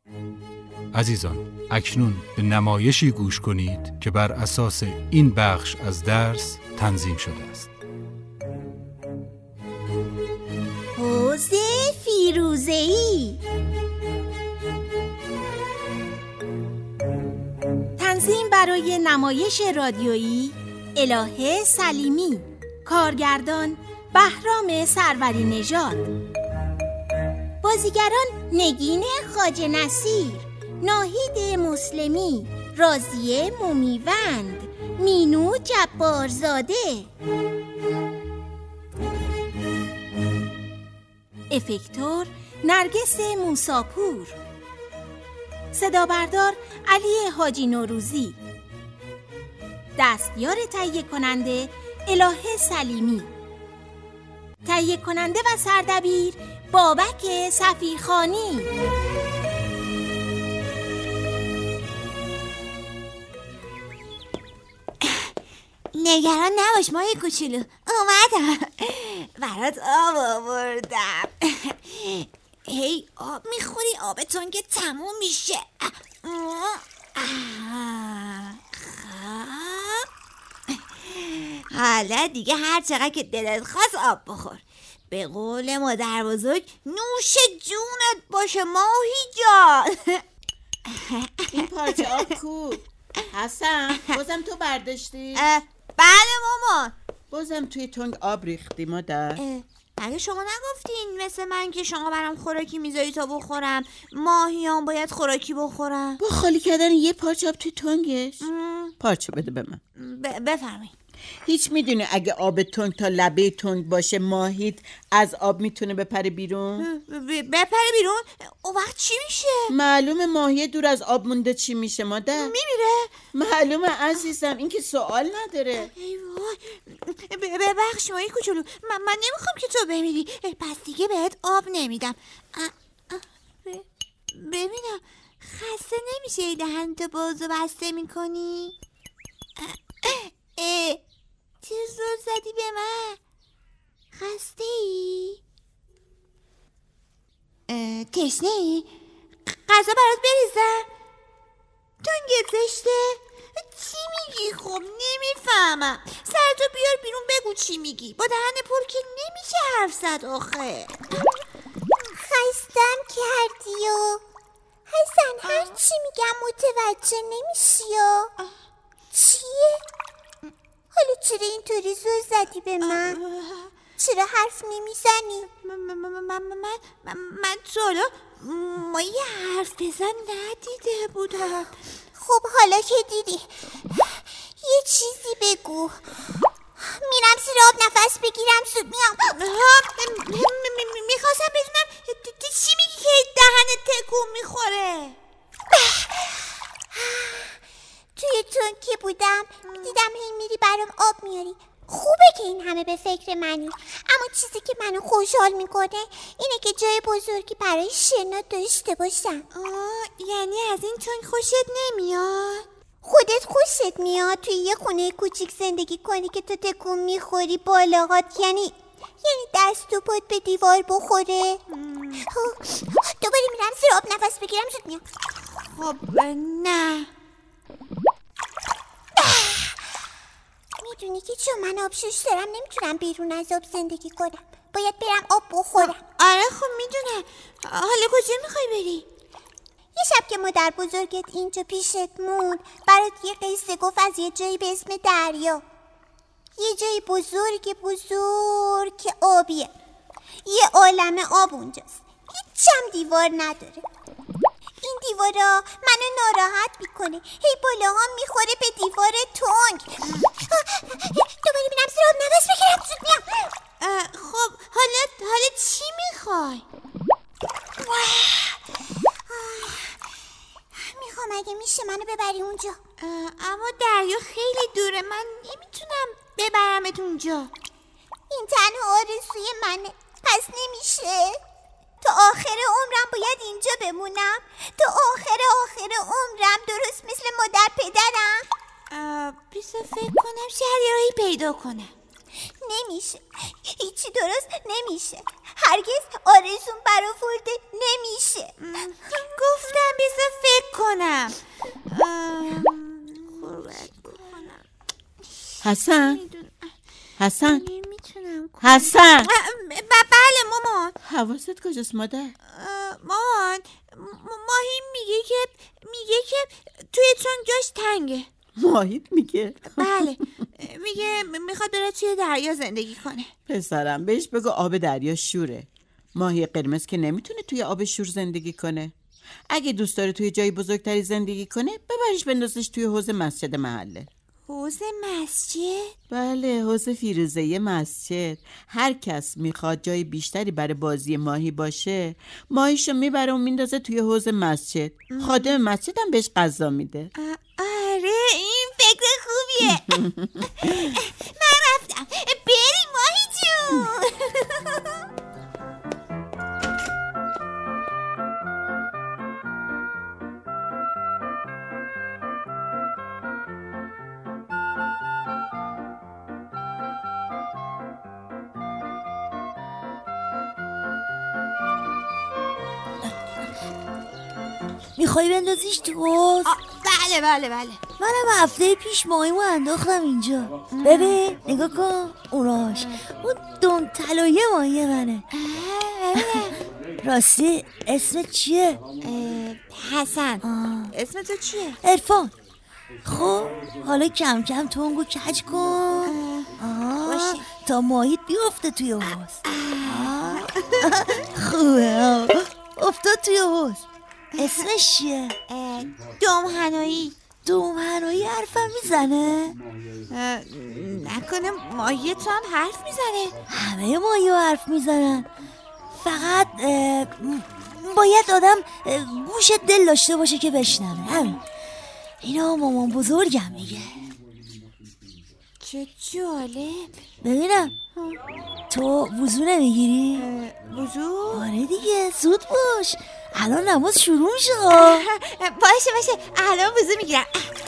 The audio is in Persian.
عزیزان، اکنون به نمایشی گوش کنید که بر اساس این بخش از درس تنظیم شده است. حوض فیروزه‌ای. تنظیم برای نمایش رادیویی الهه سلیمی. کارگردان بهرام سروری نژاد. بازیگران نگین خواجه نصیر، ناهید مسلمی، راضیه مومیوند، مینو جبارزاده. افکتور نرگس موساپور. صدا بردار علی حاجی نوروزی. دستیار تهیه کننده الهه سلیمی. تهیه کننده و سردبیر بابک صفیخانی. نگران نباش ماهی کوچولو، اومدم برات آب آوردم. هی آب میخوری، آبتون که تموم میشه. حالا دیگه هر چقدر که دلت خواست آب بخور. به قول مادر بزرگ نوش جونت باشه ماهی جان. این پارچه آب کو؟ حسن بازم تو برداشتی؟ بله مامان. بازم توی تنگ آب ریختی مادر؟ مگه شما نگفتین مثل من که شما برام خوراکی میذاری تا بخورم، ماهیان باید خوراکی بخورم؟ با خالی کردن یه پارچه آب توی تنگش؟ پارچه بده به من. بفرمایید. هیچ میدونه اگه آب تنگ تا لبه تنگ باشه ماهیت از آب میتونه بپره بیرون؟ بپره بیرون؟ اون وقت چی میشه؟ معلومه ماهی دور از آب مونده چی میشه مادر؟ میمیره؟ معلومه عزیزم، این که سوال نداره. ای وای، ببخش ماهی کوچولو، من نمیخوام که تو بمیری، پس دیگه بهت آب نمیدم. ببینم خسته نمیشه ای دهنتو باز و بسته میکنی؟ چرا زل زدی به من؟ خسته ای؟ تشنه ای؟ غذا برات بریزم؟ تنگت زشته؟ چی میگی خب؟ نمیفهمم. سرتو بیار بیرون بگو چی میگی. با دهن پر که نمیشه حرف زد آخه. خستم کردی و حسن هر چی میگم متوجه نمیشی و چیه؟ حالا چرا اینطوری زل زدی به من؟ چرا حرف نمیزنی؟ من تو حالا ما یه حرف بزن ندیده بودم. خب حالا که دیدی یه چیزی بگو. میرم زیر آب نفس بگیرم، زود میام. میخواستم بدونم چی میگی که دهنت تکون میخوره؟ توی تنگ که بودم دیدم هی میری برام آب میاری. خوبه که این همه به فکر منی، اما چیزی که منو خوشحال میکنه اینه که جای بزرگی برای شنا داشته باشم. یعنی از این تنگ خوشت نمیاد؟ خودت خوشت میاد توی یه خونه کوچیک زندگی کنی که تو تکون میخوری بالاهات، یعنی دست و پات به دیوار بخوره؟ دوباره میرم زیر آب نفس بگیرم، زود میام. خب نه. میدونی که چون من آبشوش دارم نمیتونم بیرون از آب زندگی کنم، باید برم آب بخورم. آره خب میدونم. حالا کجا میخوای بری؟ یه شب که مادر بزرگت اینجا پیشت موند برات یه قصه گفت از یه جایی به اسم دریا. یه جایی بزرگ آبیه. یه عالمه آب اونجاست، هیچم دیوار نداره. این دیوارا منو ناراحت میکنه، هی بالاها میخوره به دیوار تنگ. دوباره میرم زیر آب نفس بگیرم، زود میام. خب حالا چی میخوای؟ میخوام اگه میشه منو ببری اونجا. اما دریا خیلی دوره، من نمیتونم ببرمت اونجا. این تنها آرزوی منه، پس نمیشه. تا آخر عمرم باید اینجا بمونم، تا آخر عمرم، درست مثل مادر پدرم. بذار فکر کنم شاید یه راهی پیدا کنم. نمیشه، هیچی درست نمیشه، هرگز آرزوم برآورده نمیشه. گفتم بیا حسن حسن نمیتونم. حسن بله مامان. حواست کجاست مادر؟ مامان ماهی میگه که توی تنگ جاش تنگه. ماهیت میگه؟ بله میگه میخواد بره توی دریا زندگی کنه. پسرم بهش بگو آب دریا شوره. ماهی قرمز که نمیتونه توی آب شور زندگی کنه. اگه دوست داره توی جای بزرگتری زندگی کنه ببرش بندازش توی حوض مسجد محله. حوض مسجد؟ بله حوض فیروزه مسجد. هر کس میخواد جای بیشتری برای بازی ماهی باشه ماهیشو میبره و میندازه توی حوض مسجد. خادم مسجد هم بهش غذا میده. آره این فکر خوبیه. من رفتم. بریم ماهی جون. میخوای بندازیش تو حوض؟ بله منم هفته پیش ماهیمو انداختم اینجا. ببین نگاه کن اوناش. اون دم طلایی ماهی منه. راستی اسمت چیه؟ حسن. اسم تو چیه؟ عرفان. خب حالا کم کم تنگو کج کن تا ماهیت بیفته توی حوض. خوبه افتاد توی حوض. اسمش چیه؟ دومهنایی حرفم میزنه؟ نکنه ماهی تو هم حرف میزنه؟ همه ماهی حرف میزنن. فقط باید آدم گوش دل داشته باشه که بشنوه. همین. اینا مامان بزرگم میگه. چه جالب. ببینم تو وضو نمیگیری؟ وضو؟ آره دیگه زود باش الان نماز شروع میشه. باشه الان وضو میگیرم.